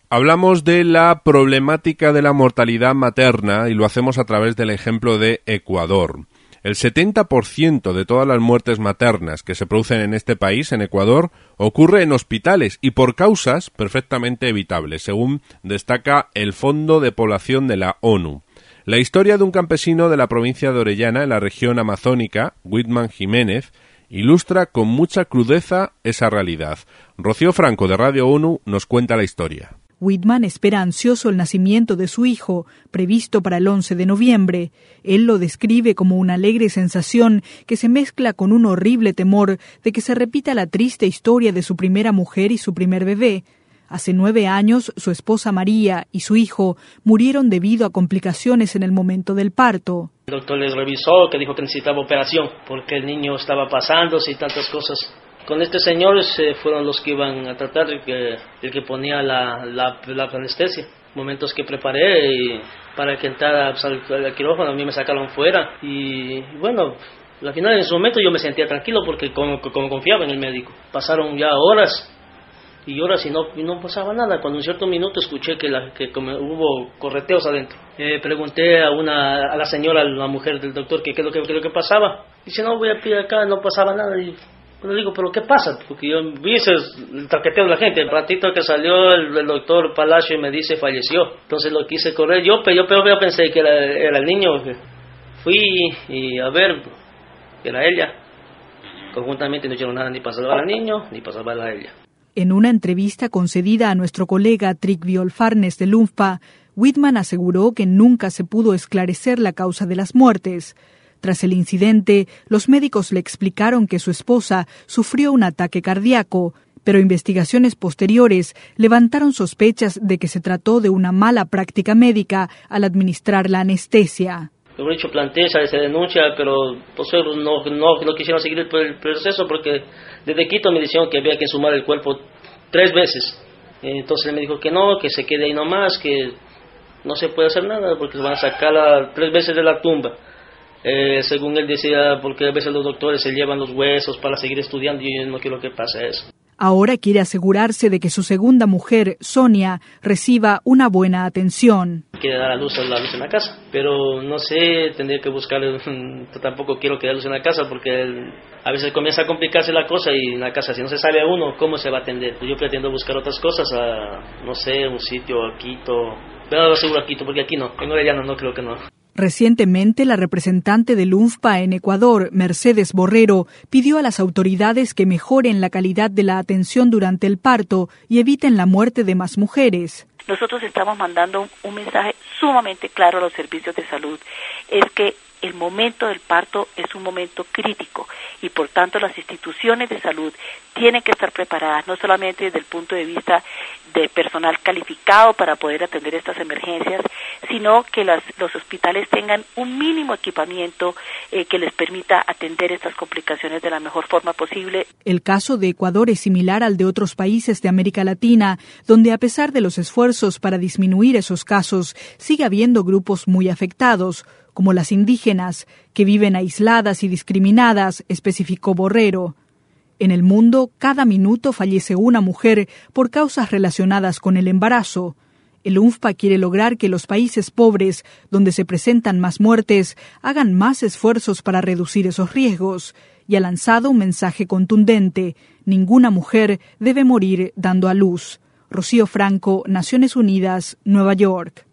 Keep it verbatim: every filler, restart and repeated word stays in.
Hablamos de la problemática de la mortalidad materna y lo hacemos a través del ejemplo de Ecuador. El setenta por ciento de todas las muertes maternas que se producen en este país, en Ecuador, ocurre en hospitales y por causas perfectamente evitables, según destaca el Fondo de Población de la ONU. La historia de un campesino de la provincia de Orellana, en la región amazónica, Whitman Jiménez, ilustra con mucha crudeza esa realidad. Rocío Franco, de Radio ONU, nos cuenta la historia. Whitman espera ansioso el nacimiento de su hijo, previsto para el once de noviembre. Él lo describe como una alegre sensación que se mezcla con un horrible temor de que se repita la triste historia de su primera mujer y su primer bebé. Hace nueve años, su esposa María y su hijo murieron debido a complicaciones en el momento del parto. El doctor les revisó, que dijo que necesitaba operación, porque el niño estaba pasándose y tantas cosas. Con este señor eh, fueron los que iban a tratar, el que, el que ponía la, la, la anestesia. Momentos que preparé y para que entrara pues, al, al quirófano, a mí me sacaron fuera. Y bueno, al final en su momento yo me sentía tranquilo porque como, como confiaba en el médico. Pasaron ya horas y horas y no, y no pasaba nada. Cuando en cierto minuto escuché que, la, que como hubo correteos adentro. Eh, pregunté a una a la señora, a la mujer del doctor, que qué es lo que, qué es lo que pasaba. Dice, no, voy a pedir acá, no pasaba nada. Y Pero digo, ¿pero qué pasa? Porque yo vi el traqueteo de la gente. El ratito que salió el, el doctor Palacio y me dice falleció. Entonces lo quise correr. Yo, yo, yo, yo pensé que era, era el niño. Fui y a ver, era ella. Conjuntamente no hicieron nada ni para salvar al niño ni para salvar a ella. En una entrevista concedida a nuestro colega Tryggvi Farnes del UNFPA, Whitman aseguró que nunca se pudo esclarecer la causa de las muertes. Tras el incidente, los médicos le explicaron que su esposa sufrió un ataque cardíaco, pero investigaciones posteriores levantaron sospechas de que se trató de una mala práctica médica al administrar la anestesia. Lo dicho, planteé esa denuncia, pero pues, no, no, no quisieron seguir el, el proceso porque desde Quito me dijeron que había que sumar el cuerpo tres veces. Entonces él me dijo que no, que se quede ahí nomás, que no se puede hacer nada porque se van a sacarla tres veces de la tumba. Eh, según él decía, porque a veces los doctores se llevan los huesos para seguir estudiando y yo no quiero que pase eso. Ahora quiere asegurarse de que su segunda mujer, Sonia, reciba una buena atención. Quiere dar a luz a la luz en la casa, pero no sé, tendría que buscar, tampoco quiero que dé luz en la casa porque el, a veces comienza a complicarse la cosa y en la casa si no se sabe a uno cómo se va a atender. Yo pretendo buscar otras cosas, a, no sé, un sitio a Quito, pero seguro a Quito porque aquí no, en Orellana no creo que no. Recientemente, la representante del UNFPA en Ecuador, Mercedes Borrero, pidió a las autoridades que mejoren la calidad de la atención durante el parto y eviten la muerte de más mujeres. Nosotros estamos mandando un mensaje sumamente claro a los servicios de salud, es que el momento del parto es un momento crítico y por tanto las instituciones de salud tienen que estar preparadas, no solamente desde el punto de vista de personal calificado para poder atender estas emergencias, sino que las, los hospitales tengan un mínimo equipamiento eh, que les permita atender estas complicaciones de la mejor forma posible. El caso de Ecuador es similar al de otros países de América Latina, donde a pesar de los esfuerzos para disminuir esos casos, sigue habiendo grupos muy afectados, como las indígenas, que viven aisladas y discriminadas, especificó Borrero. En el mundo, cada minuto fallece una mujer por causas relacionadas con el embarazo. El UNFPA quiere lograr que los países pobres, donde se presentan más muertes, hagan más esfuerzos para reducir esos riesgos, y ha lanzado un mensaje contundente: ninguna mujer debe morir dando a luz. Rocío Franco, Naciones Unidas, Nueva York.